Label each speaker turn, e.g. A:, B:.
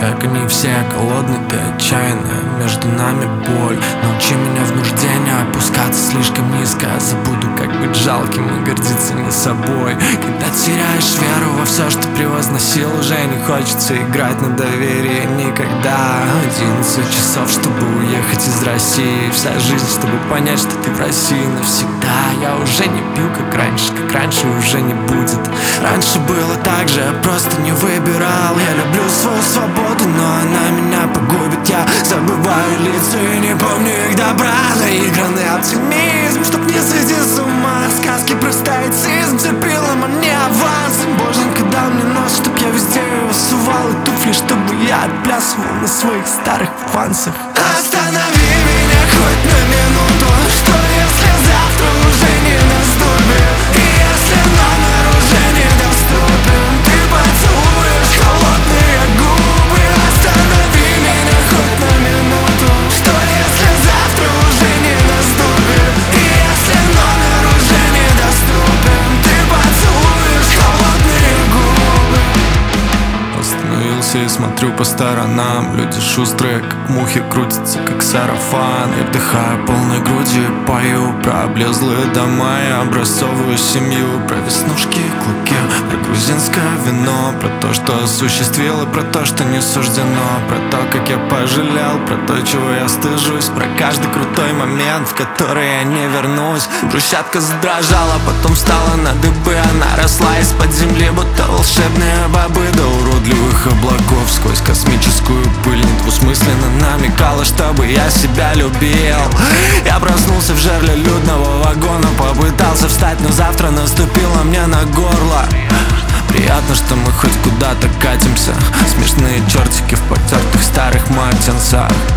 A: как они все, голодны ты отчаянно. Между нами боль, научи меня в нужде не опускаться слишком низко. Забуду, как быть жалким и гордиться не собой. Когда теряешь веру во все, что превозносил, уже не хочется играть на доверие никогда. 11 часов, чтобы уехать из России, вся жизнь, чтобы понять, что ты в России навсегда. Я уже не пью, как раньше уже не будет. Раньше было так же, я просто не выбирал. Я люблю свою свободу, но она меня погубит. Я забываю лица и не помню их добра. Наигранный оптимизм, чтоб не сойти с ума. Сказки про стоицизм, терпилом, а не авансом. Боженька дал мне нос, чтоб я везде его сувал, и туфли, чтобы я отплясывал на своих старых фансах. Останови меня хоть на минуту, что если завтра уже не наступит? И если номер уже недоступен, ты поцелуешь холодные губы. Останови меня хоть на минуту, что если завтра уже не наступит? И если номер уже недоступен, ты поцелуешь холодные губы. Остановился и смотрю по сторонам. Люди шустрые, как мухи, крутятся, как сарафан. Я вдыхаю полной грудью и пою про облезлые дома и образцовую семью, про веснушки и клыки, про грузинское вино, про то, что осуществил, и про то, что не суждено, про то, как я пожалел, про то, чего я стыжусь, про каждый крутой момент, в который я не вернусь. Брусчатка задрожала, потом встала на дыбы. Она росла из-под земли, будто волшебные бобы. До уродливых облаков сквозь космическую пыль недвусмысленно намекала, чтобы я себя любил. Я проснулся в жерле людного вагона, попытался встать, но завтра наступило мне на горло. Приятно, что мы хоть куда-то катимся. Смешные чертики в потертых старых мартинсах.